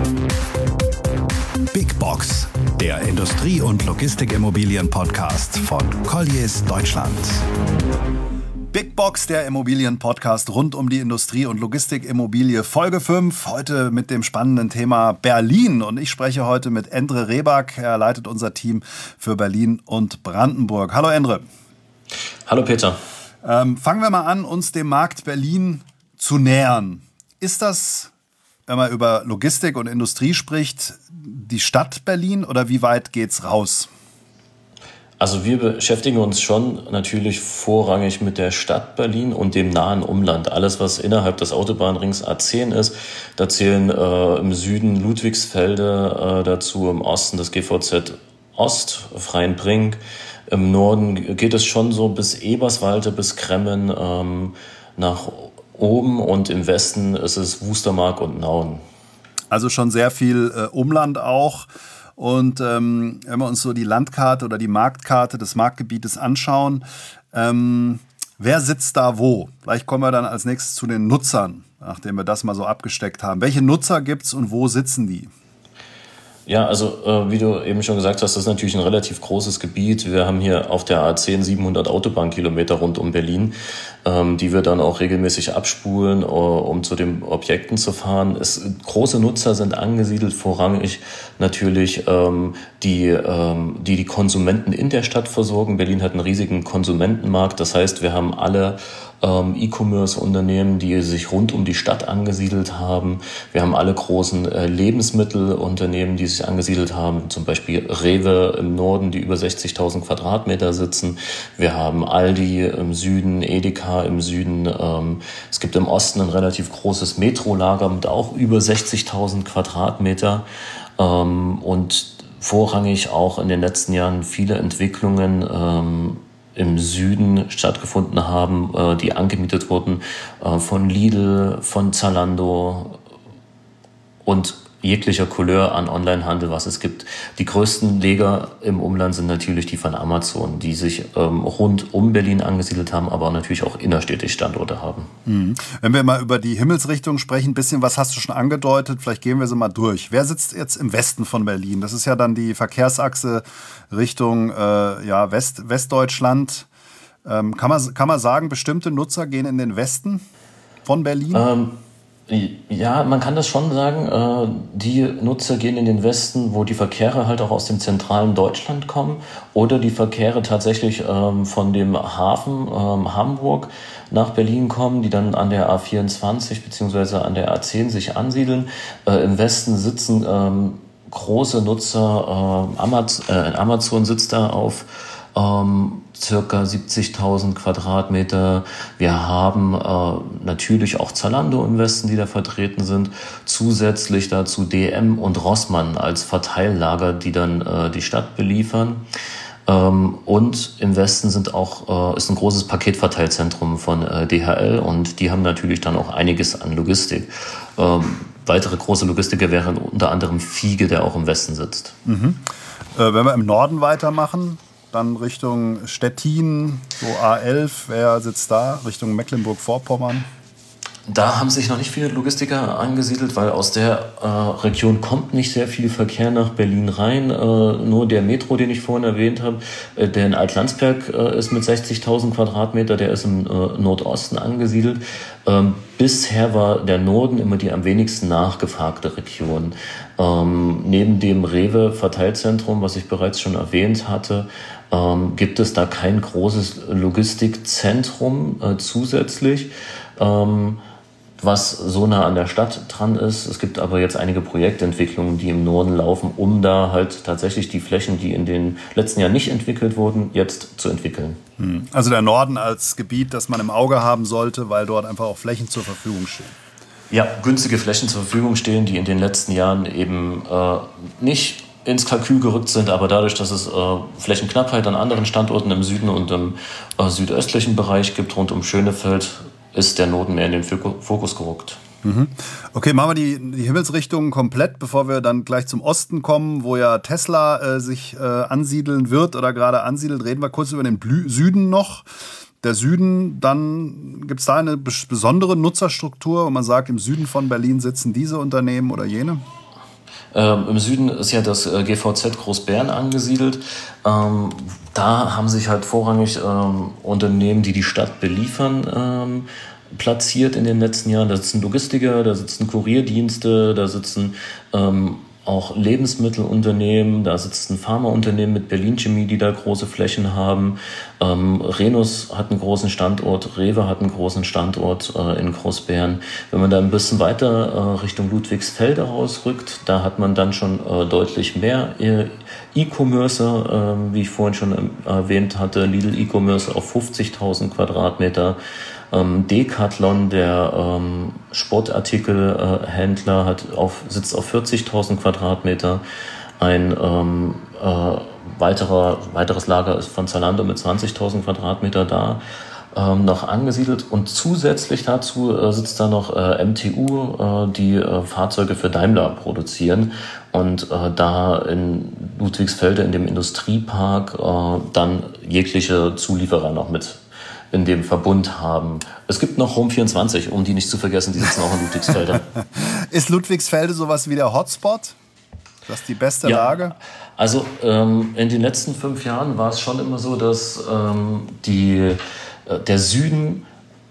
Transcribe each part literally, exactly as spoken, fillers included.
Big Box, der Industrie- und Logistikimmobilien-Podcast von Colliers Deutschland. Big Box, der Immobilien-Podcast rund um die Industrie- und Logistikimmobilie, Folge fünf. Heute mit dem spannenden Thema Berlin. Und ich spreche heute mit Endre Rehback. Er leitet unser Team für Berlin und Brandenburg. Hallo Endre. Hallo Peter. Ähm, fangen wir mal an, uns dem Markt Berlin zu nähern. Ist das, wenn man über Logistik und Industrie spricht, die Stadt Berlin oder wie weit geht's raus? Also wir beschäftigen uns schon natürlich vorrangig mit der Stadt Berlin und dem nahen Umland. Alles, was innerhalb des Autobahnrings A zehn ist, da zählen äh, im Süden Ludwigsfelde äh, dazu, im Osten das G V Z Ost, Freienbrink. Im Norden geht es schon so bis Eberswalde, bis Kremmen ähm, nach oben und im Westen ist es Wustermark und Nauen. Also schon sehr viel äh, Umland auch. Und ähm, wenn wir uns so die Landkarte oder die Marktkarte des Marktgebietes anschauen, ähm, wer sitzt da wo? Vielleicht kommen wir dann als nächstes zu den Nutzern, nachdem wir das mal so abgesteckt haben. Welche Nutzer gibt's und wo sitzen die? Ja, also äh, wie du eben schon gesagt hast, das ist natürlich ein relativ großes Gebiet. Wir haben hier auf der A zehn siebenhundert Autobahnkilometer rund um Berlin, ähm, die wir dann auch regelmäßig abspulen, uh, um zu den Objekten zu fahren. Es, große Nutzer sind angesiedelt, vorrangig natürlich ähm, die, ähm, die die Konsumenten in der Stadt versorgen. Berlin hat einen riesigen Konsumentenmarkt, das heißt, wir haben alle ähm, E-Commerce-Unternehmen, die sich rund um die Stadt angesiedelt haben. Wir haben alle großen äh, Lebensmittelunternehmen, die sich angesiedelt haben, zum Beispiel Rewe im Norden, die über sechzigtausend Quadratmeter sitzen. Wir haben Aldi im Süden, Edeka im Süden. Ähm, es gibt im Osten ein relativ großes Metrolager mit auch über sechzigtausend Quadratmeter. Ähm, und vorrangig auch in den letzten Jahren viele Entwicklungen ähm, im Süden stattgefunden haben, äh, die angemietet wurden äh, von Lidl, von Zalando und jeglicher Couleur an Onlinehandel, was es gibt. Die größten Leger im Umland sind natürlich die von Amazon, die sich ähm, rund um Berlin angesiedelt haben, aber natürlich auch innerstädtisch Standorte haben. Mhm. Wenn wir mal über die Himmelsrichtung sprechen, ein bisschen was hast du schon angedeutet, vielleicht gehen wir sie mal durch. Wer sitzt jetzt im Westen von Berlin? Das ist ja dann die Verkehrsachse Richtung äh, ja, West, Westdeutschland. Ähm, kann man, kann man sagen, bestimmte Nutzer gehen in den Westen von Berlin? Ähm, Ja, man kann das schon sagen. Die Nutzer gehen in den Westen, wo die Verkehre halt auch aus dem zentralen Deutschland kommen oder die Verkehre tatsächlich von dem Hafen Hamburg nach Berlin kommen, die dann an der A vierundzwanzig bzw. an der A zehn sich ansiedeln. Im Westen sitzen große Nutzer, Amazon sitzt da auf Ähm, circa siebzigtausend Quadratmeter. Wir haben äh, natürlich auch Zalando im Westen, die da vertreten sind. Zusätzlich dazu D M und Rossmann als Verteillager, die dann äh, die Stadt beliefern. Ähm, und im Westen sind auch, äh, ist ein großes Paketverteilzentrum von äh, D H L und die haben natürlich dann auch einiges an Logistik. Ähm, weitere große Logistiker wären unter anderem Fiege, der auch im Westen sitzt. Mhm. Äh, wenn wir im Norden weitermachen, dann Richtung Stettin, so A elf, wer sitzt da? Richtung Mecklenburg-Vorpommern? Da haben sich noch nicht viele Logistiker angesiedelt, weil aus der äh, Region kommt nicht sehr viel Verkehr nach Berlin rein. Äh, nur der Metro, den ich vorhin erwähnt habe, äh, der in Altlandsberg äh, ist mit sechzigtausend Quadratmeter, der ist im äh, Nordosten angesiedelt. Ähm, bisher war der Norden immer die am wenigsten nachgefragte Region. Ähm, neben dem Rewe-Verteilzentrum, was ich bereits schon erwähnt hatte, ähm, gibt es da kein großes Logistikzentrum äh, zusätzlich, ähm, was so nah an der Stadt dran ist. Es gibt aber jetzt einige Projektentwicklungen, die im Norden laufen, um da halt tatsächlich die Flächen, die in den letzten Jahren nicht entwickelt wurden, jetzt zu entwickeln. Also der Norden als Gebiet, das man im Auge haben sollte, weil dort einfach auch Flächen zur Verfügung stehen. Ja, günstige Flächen zur Verfügung stehen, die in den letzten Jahren eben äh, nicht ins Kalkül gerückt sind, aber dadurch, dass es äh, Flächenknappheit an anderen Standorten im Süden und im äh, südöstlichen Bereich gibt, rund um Schönefeld, ist der Norden mehr in den Fokus gerückt. Mhm. Okay, machen wir die, die Himmelsrichtungen komplett, bevor wir dann gleich zum Osten kommen, wo ja Tesla äh, sich äh, ansiedeln wird oder gerade ansiedelt. Reden wir kurz über den Blü- Süden noch. Der Süden, dann gibt es da eine besondere Nutzerstruktur, wo man sagt, im Süden von Berlin sitzen diese Unternehmen oder jene? Ähm, Im Süden ist ja das äh, G V Z Großbären angesiedelt. Ähm, da haben sich halt vorrangig ähm, Unternehmen, die die Stadt beliefern, ähm, platziert in den letzten Jahren. Da sitzen Logistiker, da sitzen Kurierdienste, da sitzen ähm, auch Lebensmittelunternehmen, da sitzen Pharmaunternehmen mit Berlin Chemie, die da große Flächen haben. Ähm, Renus hat einen großen Standort, Rewe hat einen großen Standort äh, in Großbären. Wenn man da ein bisschen weiter äh, Richtung Ludwigsfelde rausrückt, da hat man dann schon äh, deutlich mehr äh, E-Commerce, äh, wie ich vorhin schon äh, erwähnt hatte, Lidl E-Commerce auf fünfzigtausend Quadratmeter. Ähm, Decathlon, der ähm, Sportartikelhändler, äh, hat auf, sitzt auf vierzigtausend Quadratmeter. Ein ähm, äh, weiterer, weiteres Lager ist von Zalando mit zwanzigtausend Quadratmeter da ähm, noch angesiedelt. Und zusätzlich dazu äh, sitzt da noch äh, M T U, äh, die äh, Fahrzeuge für Daimler produzieren. Und äh, da in Ludwigsfelde, in dem Industriepark, äh, dann jegliche Zulieferer noch mit in dem Verbund haben. Es gibt noch Home vierundzwanzig, um die nicht zu vergessen, die sitzen auch in Ludwigsfelde. Ist Ludwigsfelde sowas wie der Hotspot? Das ist die beste ja, Lage? Also ähm, in den letzten fünf Jahren war es schon immer so, dass ähm, die, äh, der Süden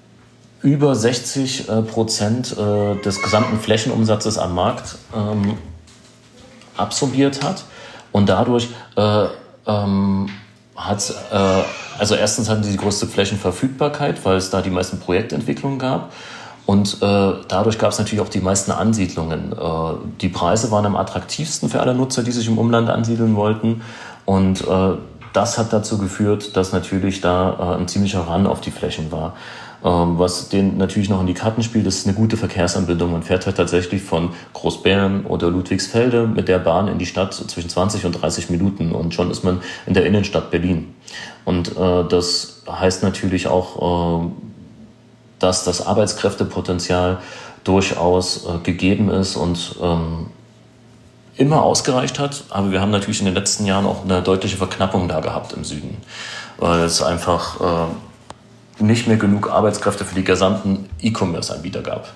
über sechzig Prozent äh, des gesamten Flächenumsatzes am Markt ähm, absorbiert hat und dadurch äh, ähm, hat äh, also erstens hatten sie die größte Flächenverfügbarkeit, weil es da die meisten Projektentwicklungen gab. Und äh, dadurch gab es natürlich auch die meisten Ansiedlungen. Äh, die Preise waren am attraktivsten für alle Nutzer, die sich im Umland ansiedeln wollten. Und äh, das hat dazu geführt, dass natürlich da äh, ein ziemlicher Run auf die Flächen war. Ähm, was denen natürlich noch in die Karten spielt, ist eine gute Verkehrsanbindung. Man fährt halt tatsächlich von Großbären oder Ludwigsfelde mit der Bahn in die Stadt zwischen zwanzig und dreißig Minuten und schon ist man in der Innenstadt Berlin. Und äh, das heißt natürlich auch, äh, dass das Arbeitskräftepotenzial durchaus äh, gegeben ist und ähm, immer ausgereicht hat. Aber wir haben natürlich in den letzten Jahren auch eine deutliche Verknappung da gehabt im Süden, weil es einfach äh, nicht mehr genug Arbeitskräfte für die gesamten E-Commerce-Anbieter gab.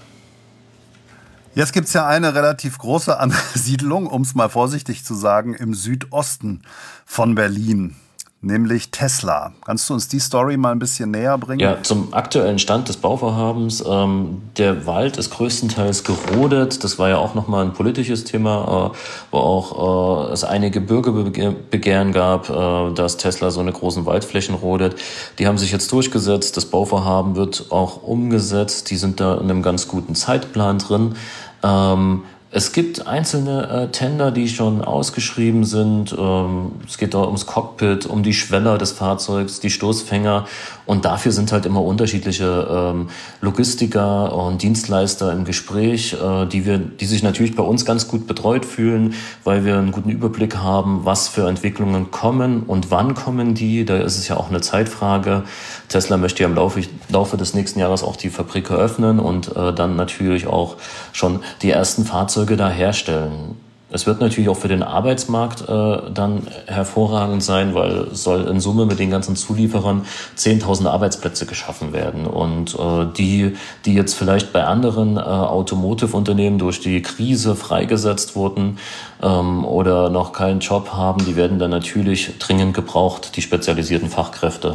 Jetzt gibt es ja eine relativ große Ansiedlung, um es mal vorsichtig zu sagen, im Südosten von Berlin. Nämlich Tesla. Kannst du uns die Story mal ein bisschen näher bringen? Ja, zum aktuellen Stand des Bauvorhabens. Ähm, der Wald ist größtenteils gerodet. Das war ja auch nochmal ein politisches Thema, äh, wo auch äh, es einige Bürgerbegehren gab, äh, dass Tesla so eine großen Waldflächen rodet. Die haben sich jetzt durchgesetzt. Das Bauvorhaben wird auch umgesetzt. Die sind da in einem ganz guten Zeitplan drin. Ähm, Es gibt einzelne äh, Tender, die schon ausgeschrieben sind. Ähm, es geht da ums Cockpit, um die Schweller des Fahrzeugs, die Stoßfänger. Und dafür sind halt immer unterschiedliche ähm, Logistiker und Dienstleister im Gespräch, äh, die wir, die sich natürlich bei uns ganz gut betreut fühlen, weil wir einen guten Überblick haben, was für Entwicklungen kommen und wann kommen die. Da ist es ja auch eine Zeitfrage. Tesla möchte ja im Laufe, Laufe des nächsten Jahres auch die Fabrik eröffnen und äh, dann natürlich auch schon die ersten Fahrzeuge da herstellen. Es wird natürlich auch für den Arbeitsmarkt äh, dann hervorragend sein, weil es soll in Summe mit den ganzen Zulieferern zehntausend Arbeitsplätze geschaffen werden. Und äh, die, die jetzt vielleicht bei anderen äh, Automotive-Unternehmen durch die Krise freigesetzt wurden ähm, oder noch keinen Job haben, die werden dann natürlich dringend gebraucht, die spezialisierten Fachkräfte.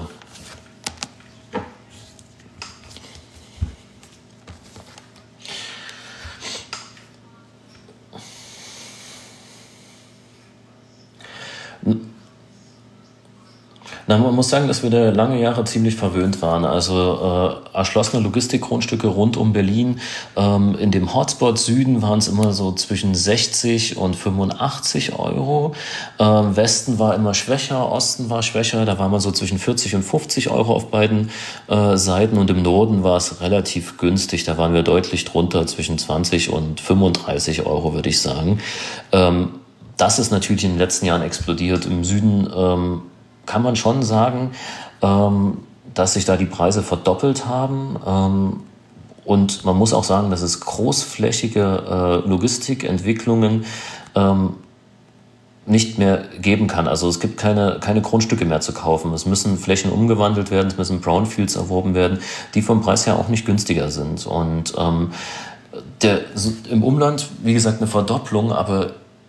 Na, man muss sagen, dass wir da lange Jahre ziemlich verwöhnt waren. Also äh, erschlossene Logistikgrundstücke rund um Berlin. Ähm, in dem Hotspot Süden waren es immer so zwischen sechzig und fünfundachtzig Euro. Ähm, Westen war immer schwächer, Osten war schwächer. Da war man so zwischen vierzig und fünfzig Euro auf beiden äh, Seiten. Und im Norden war es relativ günstig. Da waren wir deutlich drunter, zwischen zwanzig und fünfunddreißig Euro, würde ich sagen. Ähm, das ist natürlich in den letzten Jahren explodiert. Im Süden ähm, kann man schon sagen, ähm, dass sich da die Preise verdoppelt haben. Ähm, und man muss auch sagen, dass es großflächige äh, Logistikentwicklungen ähm, nicht mehr geben kann. Also es gibt keine, keine Grundstücke mehr zu kaufen. Es müssen Flächen umgewandelt werden, es müssen Brownfields erworben werden, die vom Preis her auch nicht günstiger sind. Und ähm, der, im Umland, wie gesagt, eine Verdopplung, aber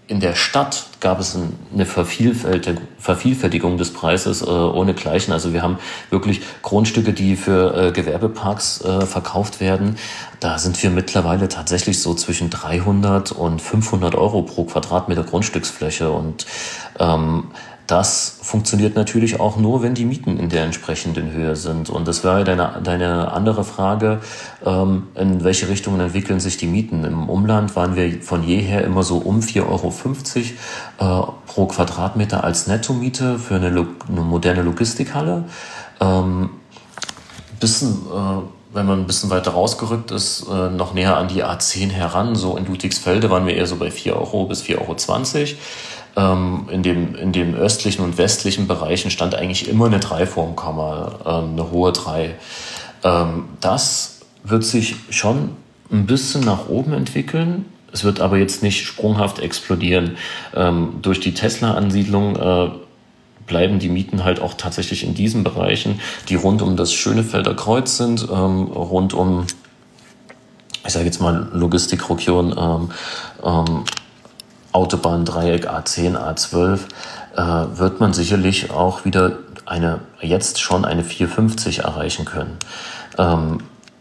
in der Stadt gab es eine Vervielfältigung des Preises äh, ohnegleichen. Also wir haben wirklich Grundstücke, die für äh, Gewerbeparks äh, verkauft werden. Da sind wir mittlerweile tatsächlich so zwischen dreihundert und fünfhundert Euro pro Quadratmeter Grundstücksfläche. Und ähm, das funktioniert natürlich auch nur, wenn die Mieten in der entsprechenden Höhe sind. Und das wäre deine, deine andere Frage, ähm, in welche Richtungen entwickeln sich die Mieten? Im Umland waren wir von jeher immer so um vier Euro fünfzig äh, pro Quadratmeter als Nettomiete für eine, eine moderne Logistikhalle. Ähm, bisschen, äh, wenn man ein bisschen weiter rausgerückt ist, äh, noch näher an die A zehn heran, so in Ludwigsfelde waren wir eher so bei vier Euro bis vier Euro zwanzig. Ähm, in dem, in den östlichen und westlichen Bereichen stand eigentlich immer eine Dreiformkammer, ähm, eine hohe drei. Ähm, das wird sich schon ein bisschen nach oben entwickeln. Es wird aber jetzt nicht sprunghaft explodieren. Ähm, durch die Tesla-Ansiedlung äh, bleiben die Mieten halt auch tatsächlich in diesen Bereichen, die rund um das Schönefelder Kreuz sind, ähm, rund um, ich sage jetzt mal Logistikregion, ähm, ähm, Autobahndreieck A zehn, A zwölf, äh, wird man sicherlich auch wieder eine, jetzt schon eine vier fünfzig erreichen können. Ähm,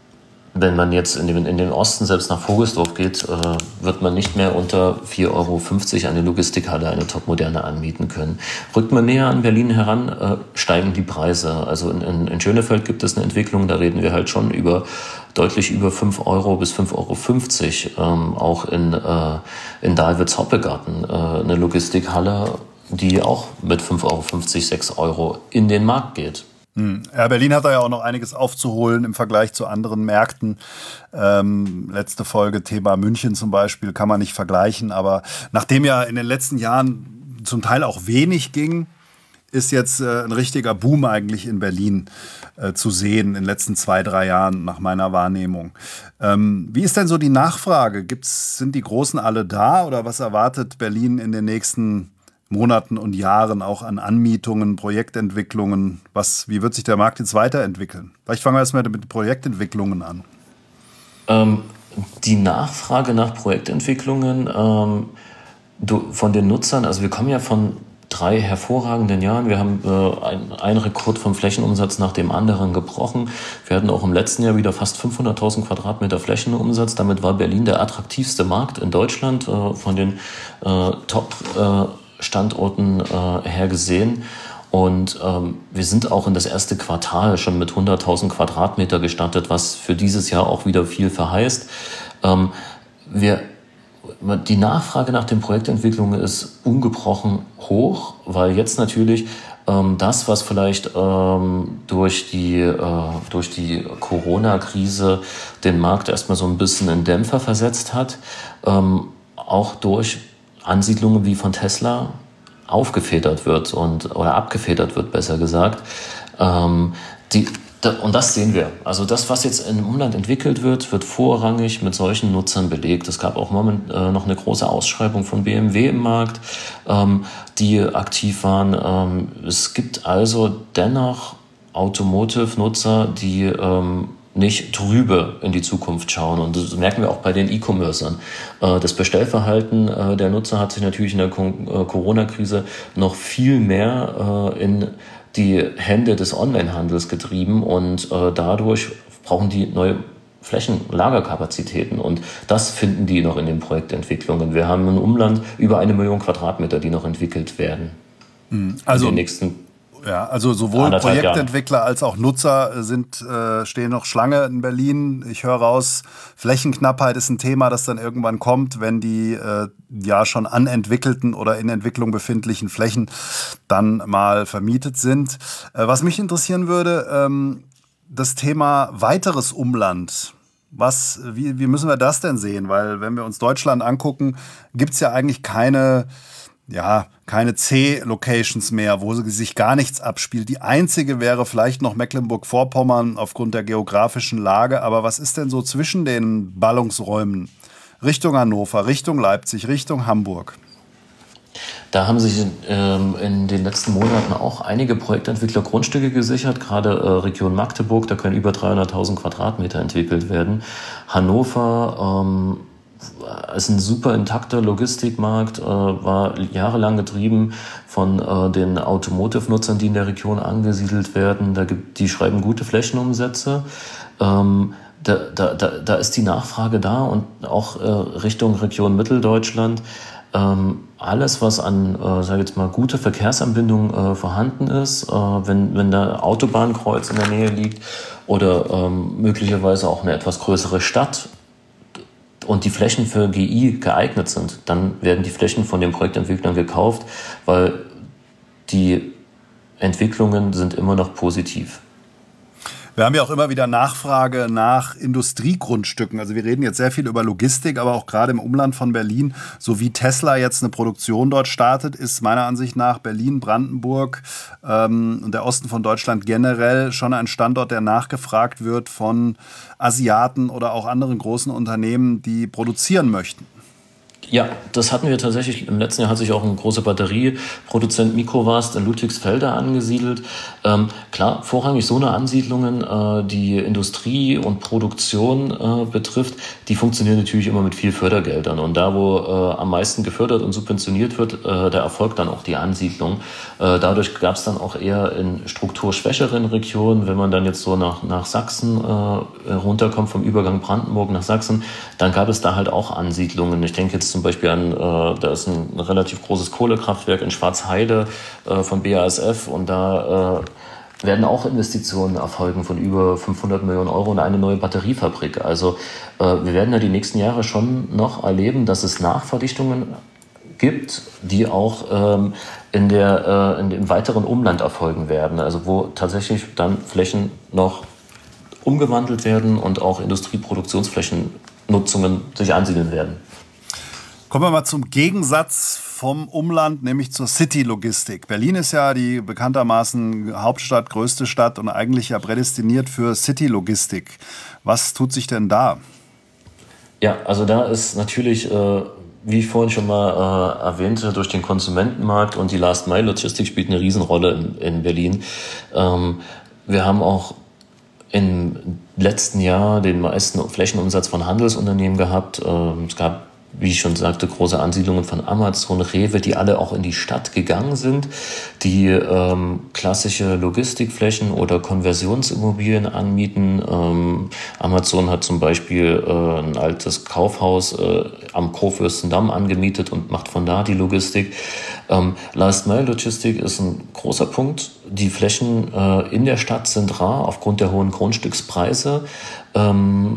wenn man jetzt in den, in den Osten selbst nach Vogelsdorf geht, äh, wird man nicht mehr unter vier Euro fünfzig eine Logistikhalle, eine Topmoderne anmieten können. Rückt man näher an Berlin heran, äh, steigen die Preise. Also in, in, in Schönefeld gibt es eine Entwicklung, da reden wir halt schon über deutlich über fünf Euro bis fünf Euro fünfzig. Ähm, auch in, äh, in Dahlwitz-Hoppegarten äh, eine Logistikhalle, die auch mit fünf Euro fünfzig, sechs Euro in den Markt geht. Ja, Berlin hat da ja auch noch einiges aufzuholen im Vergleich zu anderen Märkten. Ähm, letzte Folge, Thema München zum Beispiel, kann man nicht vergleichen. Aber nachdem ja in den letzten Jahren zum Teil auch wenig ging, ist jetzt äh, ein richtiger Boom eigentlich in Berlin äh, zu sehen in den letzten zwei, drei Jahren nach meiner Wahrnehmung. Ähm, wie ist denn so die Nachfrage? Gibt's, sind die Großen alle da oder was erwartet Berlin in den nächsten Monaten und Jahren auch an Anmietungen, Projektentwicklungen? Was, wie wird sich der Markt jetzt weiterentwickeln? Vielleicht fangen wir erstmal mit Projektentwicklungen an. Ähm, die Nachfrage nach Projektentwicklungen ähm, du, von den Nutzern, also wir kommen ja von drei hervorragenden Jahren. Wir haben äh, ein, einen Rekord vom Flächenumsatz nach dem anderen gebrochen. Wir hatten auch im letzten Jahr wieder fast fünfhunderttausend Quadratmeter Flächenumsatz. Damit war Berlin der attraktivste Markt in Deutschland äh, von den äh, Top äh, Standorten äh, her gesehen. Und ähm, wir sind auch in das erste Quartal schon mit hunderttausend Quadratmeter gestartet, was für dieses Jahr auch wieder viel verheißt. Ähm, wir, die Nachfrage nach den Projektentwicklungen ist ungebrochen hoch, weil jetzt natürlich ähm, das, was vielleicht ähm, durch die, äh, durch die Corona-Krise den Markt erstmal so ein bisschen in Dämpfer versetzt hat, ähm, auch durch Ansiedlungen wie von Tesla aufgefedert wird und oder abgefedert wird, besser gesagt. Ähm, die, da, und das sehen wir. Also das, was jetzt im Umland entwickelt wird, wird vorrangig mit solchen Nutzern belegt. Es gab auch moment, äh, noch eine große Ausschreibung von B M W im Markt, ähm, die aktiv waren. Ähm, es gibt also dennoch Automotive-Nutzer, die ähm, nicht trübe in die Zukunft schauen. Und das merken wir auch bei den E-Commercern. Das Bestellverhalten der Nutzer hat sich natürlich in der Corona-Krise noch viel mehr in die Hände des Onlinehandels getrieben und dadurch brauchen die neue Flächenlagerkapazitäten und das finden die noch in den Projektentwicklungen. Wir haben im Umland über eine Million Quadratmeter, die noch entwickelt werden. Also in den nächsten Ja, also sowohl Projektentwickler als auch Nutzer sind, äh, stehen noch Schlange in Berlin. Ich höre raus, Flächenknappheit ist ein Thema, das dann irgendwann kommt, wenn die äh, ja schon anentwickelten oder in Entwicklung befindlichen Flächen dann mal vermietet sind. Äh, was mich interessieren würde, ähm, das Thema weiteres Umland. Was, wie, wie müssen wir das denn sehen? Weil wenn wir uns Deutschland angucken, gibt es ja eigentlich keine... ja, keine C-Locations mehr, wo sich gar nichts abspielt. Die einzige wäre vielleicht noch Mecklenburg-Vorpommern aufgrund der geografischen Lage. Aber was ist denn so zwischen den Ballungsräumen? Richtung Hannover, Richtung Leipzig, Richtung Hamburg? Da haben sich ähm, in den letzten Monaten auch einige Projektentwickler Grundstücke gesichert, gerade äh, Region Magdeburg, da können über dreihunderttausend Quadratmeter entwickelt werden. Hannover, ähm, ist ein super intakter Logistikmarkt, äh, war jahrelang getrieben von äh, den Automotive-Nutzern, die in der Region angesiedelt werden. Da gibt, die schreiben gute Flächenumsätze. Ähm, da, da, da, da ist die Nachfrage da und auch äh, Richtung Region Mitteldeutschland. Ähm, alles, was an, äh, sage jetzt mal, gute Verkehrsanbindung äh, vorhanden ist, äh, wenn, wenn da Autobahnkreuz in der Nähe liegt oder ähm, möglicherweise auch eine etwas größere Stadt und die Flächen für G I geeignet sind, dann werden die Flächen von den Projektentwicklern gekauft, weil die Entwicklungen sind immer noch positiv. Wir haben ja auch immer wieder Nachfrage nach Industriegrundstücken. Also wir reden jetzt sehr viel über Logistik, aber auch gerade im Umland von Berlin, so wie Tesla jetzt eine Produktion dort startet, ist meiner Ansicht nach Berlin, Brandenburg ähm, und der Osten von Deutschland generell schon ein Standort, der nachgefragt wird von Asiaten oder auch anderen großen Unternehmen, die produzieren möchten. Ja, das hatten wir tatsächlich. Im letzten Jahr hat sich auch ein großer Batterieproduzent Microvast in Ludwigsfelde angesiedelt. Ähm, klar, vorrangig so eine Ansiedlungen, äh, die Industrie und Produktion äh, betrifft, die funktionieren natürlich immer mit viel Fördergeldern. Und da, wo äh, am meisten gefördert und subventioniert wird, äh, da erfolgt dann auch die Ansiedlung. Äh, dadurch gab es dann auch eher in strukturschwächeren Regionen, wenn man dann jetzt so nach, nach Sachsen äh, runterkommt, vom Übergang Brandenburg nach Sachsen, dann gab es da halt auch Ansiedlungen. Ich denke jetzt zum Beispiel an, äh, da ist ein relativ großes Kohlekraftwerk in Schwarzheide äh, von B A S F und da äh, werden auch Investitionen erfolgen von über fünfhundert Millionen Euro in eine neue Batteriefabrik. Also äh, wir werden ja die nächsten Jahre schon noch erleben, dass es Nachverdichtungen gibt, die auch ähm, in der, äh, in dem weiteren Umland erfolgen werden. Also wo tatsächlich dann Flächen noch umgewandelt werden und auch Industrieproduktionsflächennutzungen sich ansiedeln werden. Kommen wir mal zum Gegensatz vom Umland, nämlich zur City-Logistik. Berlin ist ja die bekanntermaßen Hauptstadt, größte Stadt und eigentlich ja prädestiniert für City-Logistik. Was tut sich denn da? Ja, also da ist natürlich, äh, wie ich vorhin schon mal äh, erwähnte, durch den Konsumentenmarkt und die Last-Mile-Logistik spielt eine Riesenrolle in, in Berlin. Ähm, wir haben auch im letzten Jahr den meisten Flächenumsatz von Handelsunternehmen gehabt. Ähm, es gab, wie ich schon sagte, große Ansiedlungen von Amazon, Rewe, die alle auch in die Stadt gegangen sind, die ähm, klassische Logistikflächen oder Konversionsimmobilien anmieten. Ähm, Amazon hat zum Beispiel äh, ein altes Kaufhaus äh, am Kurfürstendamm angemietet und macht von da die Logistik. Ähm, Last-Mile-Logistik ist ein großer Punkt. Die Flächen äh, in der Stadt sind rar aufgrund der hohen Grundstückspreise. Ähm,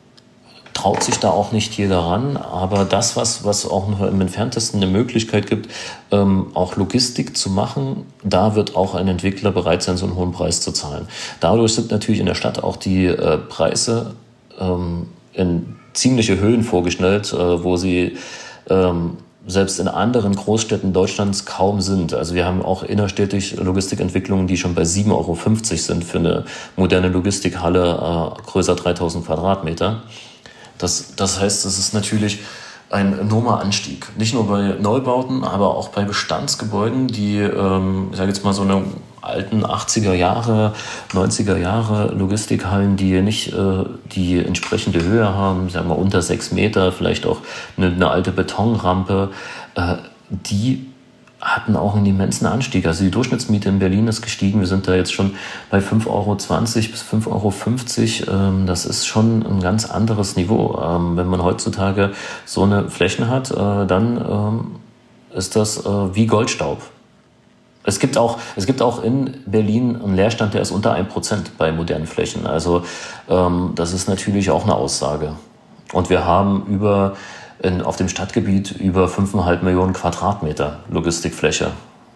traut sich da auch nicht jeder ran, aber das, was, was auch nur im Entferntesten eine Möglichkeit gibt, ähm, auch Logistik zu machen, da wird auch ein Entwickler bereit sein, so einen hohen Preis zu zahlen. Dadurch sind natürlich in der Stadt auch die äh, Preise ähm, in ziemliche Höhen vorgestellt, äh, wo sie ähm, selbst in anderen Großstädten Deutschlands kaum sind. Also wir haben auch innerstädtisch Logistikentwicklungen, die schon bei sieben Euro fünfzig sind für eine moderne Logistikhalle äh, größer dreitausend Quadratmeter. Das, das heißt, es ist natürlich ein enormer Anstieg. Nicht nur bei Neubauten, aber auch bei Bestandsgebäuden, die, ähm, ich sage jetzt mal so eine alten achtziger Jahre, neunziger Jahre Logistikhallen, die nicht äh, die entsprechende Höhe haben, sagen wir unter sechs Meter, vielleicht auch eine, eine alte Betonrampe, äh, die hatten auch einen immensen Anstieg. Also die Durchschnittsmiete in Berlin ist gestiegen. Wir sind da jetzt schon bei fünf Euro zwanzig bis fünf Euro fünfzig. Das ist schon ein ganz anderes Niveau. Wenn man heutzutage so eine Flächen hat, dann ist das wie Goldstaub. Es gibt auch, es gibt auch in Berlin einen Leerstand, der ist unter ein Prozent bei modernen Flächen. Also das ist natürlich auch eine Aussage. Und wir haben über In, auf dem Stadtgebiet über fünf Komma fünf Millionen Quadratmeter Logistikfläche.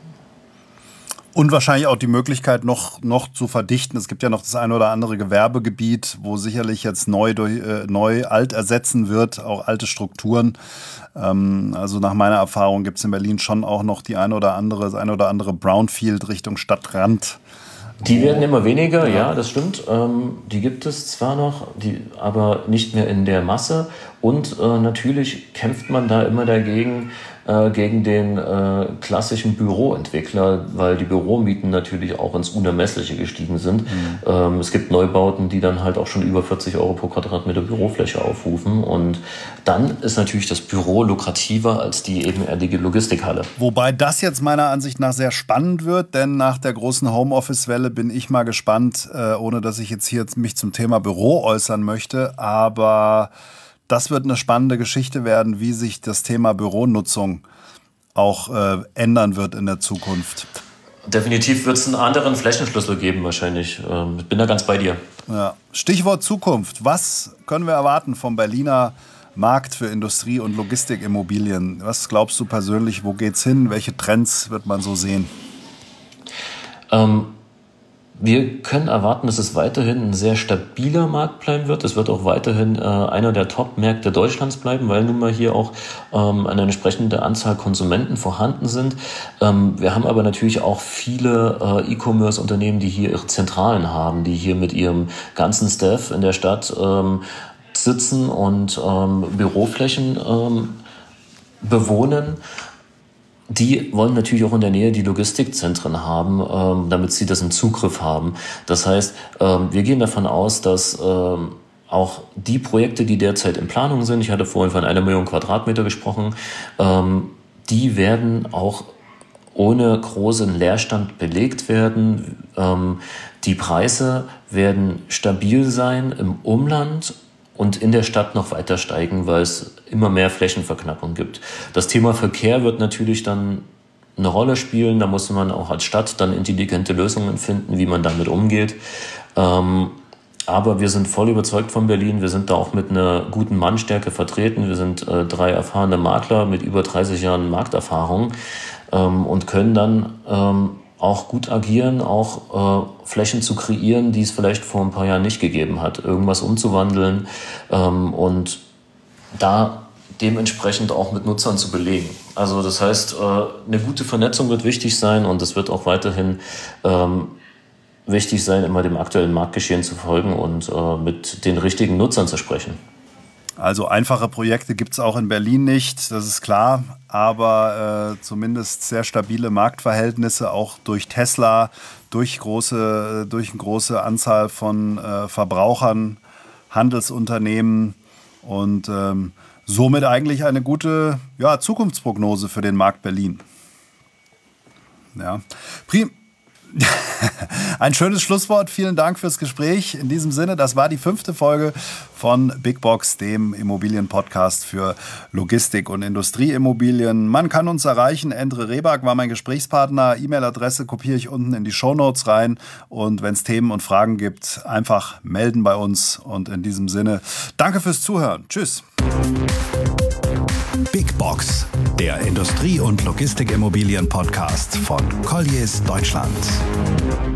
Und wahrscheinlich auch die Möglichkeit, noch, noch zu verdichten. Es gibt ja noch das eine oder andere Gewerbegebiet, wo sicherlich jetzt neu, durch, äh, neu alt ersetzen wird, auch alte Strukturen. Ähm, also nach meiner Erfahrung gibt es in Berlin schon auch noch die eine oder andere, das eine oder andere Brownfield Richtung Stadtrand. Die werden immer weniger, ja, ja das stimmt. Ähm, die gibt es zwar noch, die, aber nicht mehr in der Masse. Und äh, natürlich kämpft man da immer dagegen, äh, gegen den äh, klassischen Büroentwickler, weil die Büromieten natürlich auch ins Unermessliche gestiegen sind. Mhm. Ähm, es gibt Neubauten, die dann halt auch schon über vierzig Euro pro Quadratmeter Bürofläche aufrufen. Und dann ist natürlich das Büro lukrativer als die ebenerdige Logistikhalle. Wobei das jetzt meiner Ansicht nach sehr spannend wird, denn nach der großen Homeoffice-Welle bin ich mal gespannt, äh, ohne dass ich jetzt hier mich zum Thema Büro äußern möchte, aber das wird eine spannende Geschichte werden, wie sich das Thema Büronutzung auch äh, ändern wird in der Zukunft. Definitiv wird es einen anderen Flächenschlüssel geben wahrscheinlich. Ähm, ich bin da ganz bei dir. Ja. Stichwort Zukunft. Was können wir erwarten vom Berliner Markt für Industrie- und Logistikimmobilien? Was glaubst du persönlich, wo geht's hin? Welche Trends wird man so sehen? Ähm, wir können erwarten, dass es weiterhin ein sehr stabiler Markt bleiben wird. Es wird auch weiterhin äh, einer der Top-Märkte Deutschlands bleiben, weil nun mal hier auch ähm, eine entsprechende Anzahl Konsumenten vorhanden sind. Ähm, wir haben aber natürlich auch viele äh, E-Commerce-Unternehmen, die hier ihre Zentralen haben, die hier mit ihrem ganzen Staff in der Stadt ähm, sitzen und ähm, Büroflächen ähm, bewohnen. Die wollen natürlich auch in der Nähe die Logistikzentren haben, ähm, damit sie das im Zugriff haben. Das heißt, ähm, wir gehen davon aus, dass ähm, auch die Projekte, die derzeit in Planung sind, ich hatte vorhin von einer Million Quadratmeter gesprochen, ähm, die werden auch ohne großen Leerstand belegt werden. Ähm, die Preise werden stabil sein im Umland und in der Stadt noch weiter steigen, weil es immer mehr Flächenverknappung gibt. Das Thema Verkehr wird natürlich dann eine Rolle spielen. Da muss man auch als Stadt dann intelligente Lösungen finden, wie man damit umgeht. Ähm, aber wir sind voll überzeugt von Berlin. Wir sind da auch mit einer guten Mannstärke vertreten. Wir sind äh, drei erfahrene Makler mit über dreißig Jahren Markterfahrung ähm, und können dann ähm, auch gut agieren, auch äh, Flächen zu kreieren, die es vielleicht vor ein paar Jahren nicht gegeben hat, irgendwas umzuwandeln ähm, und da dementsprechend auch mit Nutzern zu belegen. Also das heißt, äh, eine gute Vernetzung wird wichtig sein und es wird auch weiterhin ähm, wichtig sein, immer dem aktuellen Marktgeschehen zu folgen und äh, mit den richtigen Nutzern zu sprechen. Also einfache Projekte gibt es auch in Berlin nicht, das ist klar, aber äh, zumindest sehr stabile Marktverhältnisse, auch durch Tesla, durch, große, durch eine große Anzahl von äh, Verbrauchern, Handelsunternehmen und ähm, somit eigentlich eine gute ja, Zukunftsprognose für den Markt Berlin. Ja, prima. Ein schönes Schlusswort. Vielen Dank fürs Gespräch. In diesem Sinne, das war die fünfte Folge von Big Box, dem Immobilienpodcast für Logistik- und Industrieimmobilien. Man kann uns erreichen. Endre Rehberg war mein Gesprächspartner. E-Mail-Adresse kopiere ich unten in die Shownotes rein. Und wenn es Themen und Fragen gibt, einfach melden bei uns. Und in diesem Sinne, danke fürs Zuhören. Tschüss. Big Box, der Industrie- und Logistikimmobilien-Podcast von Colliers Deutschland.